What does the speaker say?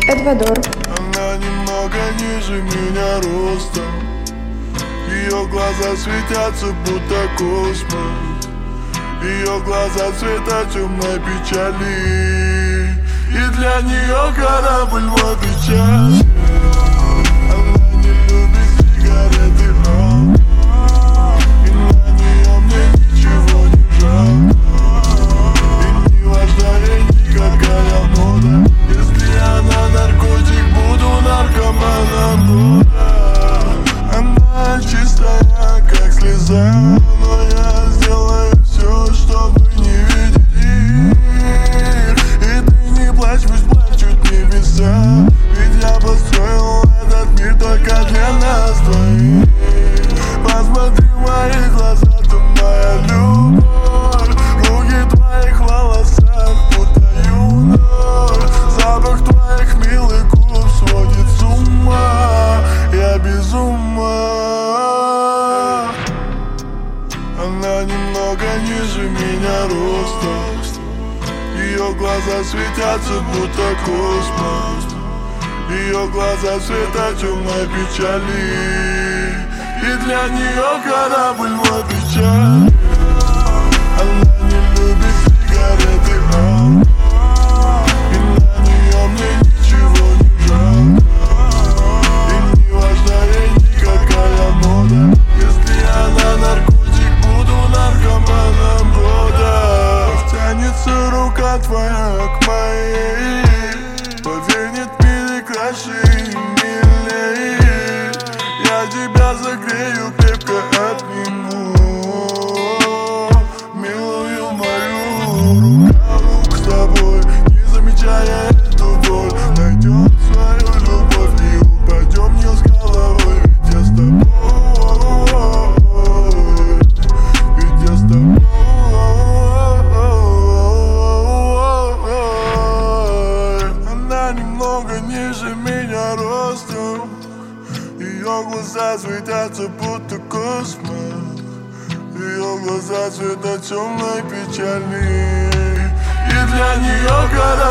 Эквадор. Она немного ниже меня ростом. Ее глаза светятся, будто космос. Ее глаза цвета темной печали. И для нее корабль мой печаль. Она не любит сигареты, и на нее мне ничего не жалко. И не важна ей никакая мода. Если она наркотик, буду наркоманом года. Она чистая, как слеза, но я сделаю все, чтобы не видеть их. И ты не плачь, пусть плачут небеса, ведь я построил этот мир только для нас двоих. Посмотри в мои глаза, ты моя любовь. Руки твоих в волосах, будто юношь. Запах твоих милых губ сводит с ума. Я без ума. Она немного ниже меня ростом. Ее глаза светятся, будто космос. Ее глаза цвета темной печали. И для нее корабль мой печаль. Она не любит сигареты, и на нее мне ничего не жалко. И не важна ей никакая мода. Если она наркотик, буду наркоманом года. Тянется рука твоя к моей, поверь, нет мили краше и милее. Я тебя загрею, крепко обниму, милую мою. Рука в руку с тобой, не замечая эту боль. Найдем свою любовь и упадем вниз головой. Ведь я с тобой, ведь я с тобой. Она немного ниже меня ростом. Ее глаза светятся, будто космос. Ее глаза цвета темной печали. И для нее гора